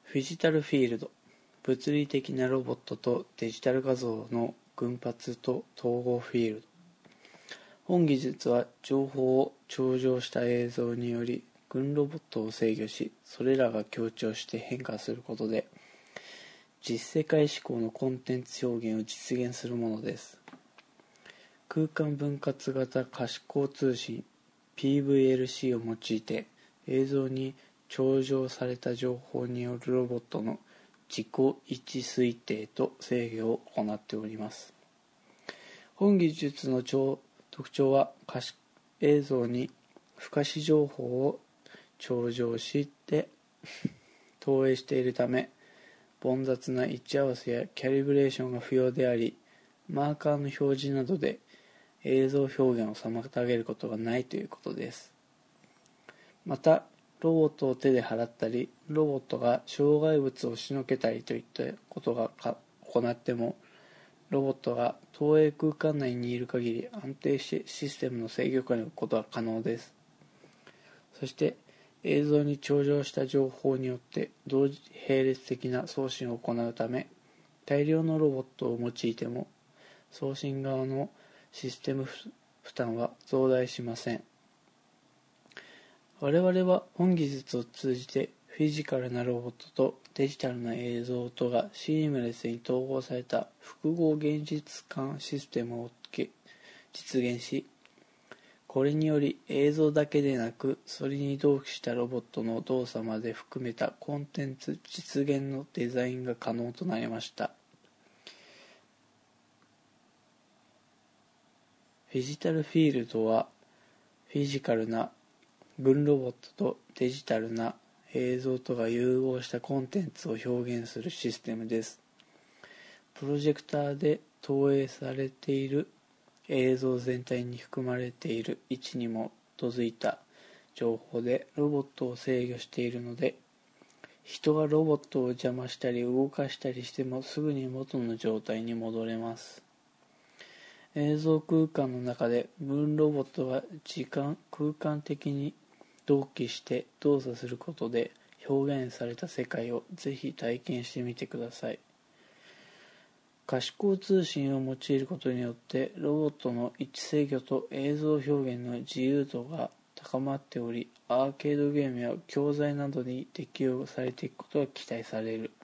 フィジタルフィールド、物理的なロボットとデジタル画像の群発と統合フィールド。本技術は情報を頂上した映像により群ロボットを制御し、それらが協調して変化することで実世界思考のコンテンツ表現を実現するものです。空間分割型可視光通信 PVLC を用いて映像に頂上された情報によるロボットの自己位置推定と制御を行っております。本技術の特徴は可視映像に不可視情報を頂上して投影しているため、煩雑な位置合わせやキャリブレーションが不要であり、マーカーの表示などで映像表現を妨げることがないということです。また、ロボットを手で払ったり、ロボットが障害物を押しのけたりといったことが行っても、ロボットが投影空間内にいる限り安定してシステムの制御下に置くことは可能です。そして映像に頂上した情報によって同時並列的な送信を行うため、大量のロボットを用いても送信側のシステム負担は増大しません。我々は本技術を通じてフィジカルなロボットとデジタルな映像とがシームレスに統合された複合現実感システムを実現し、これにより映像だけでなくそれに同期したロボットの動作まで含めたコンテンツ実現のデザインが可能となりました。フィジタルフィールドはフィジカルな群ロボットとデジタルな映像とが融合したコンテンツを表現するシステムです。プロジェクターで投影されている映像全体に含まれている位置に基づいた情報でロボットを制御しているので、人がロボットを邪魔したり動かしたりしてもすぐに元の状態に戻れます。映像空間の中で群ロボットが空間的に同期して動作することで表現された世界をぜひ体験してみてください。可視光通信を用いることによってロボットの位置制御と映像表現の自由度が高まっており、アーケードゲームや教材などに適用されていくことが期待される。